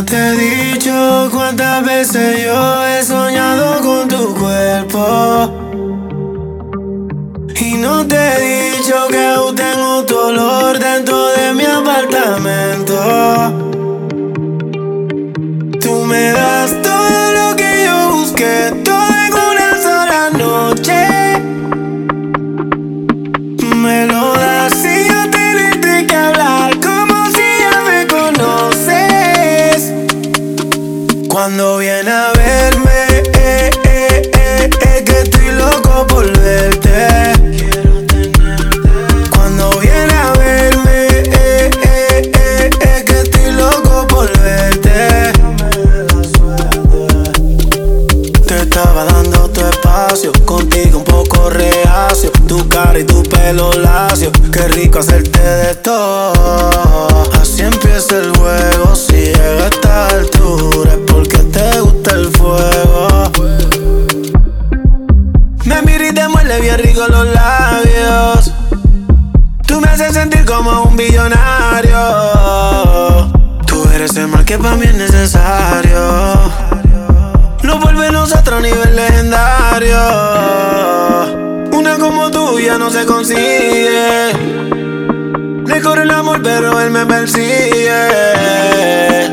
te he dicho cuántas veces yo he soñado con tu cuerpo. Y no te he dicho que aún tengo tu olor dentro de mi apartamento. Tú me das todo lo que yo busqué, todo en una sola noche. Me lo das sin yo tenerte que hablar, como si ya me conoces. Cuando viene a verme, que estoy loco por verte. Cuando viene a verme, que estoy loco por verte. Te estaba dando tu espacio, contigo un poco reacio. Tu cara y tu pelo lacio, qué rico hacerte de todo. Así empieza el juego, si llega a esta altura es porque te gusta el fuego. Me mira y te muerde bien rico los labios. Tú me haces sentir como un billonario. Tú eres el mal que para mí es necesario. No volvemos a otro nivel legendario. Una como tú ya no se consigue. Le corre el amor pero él me persigue.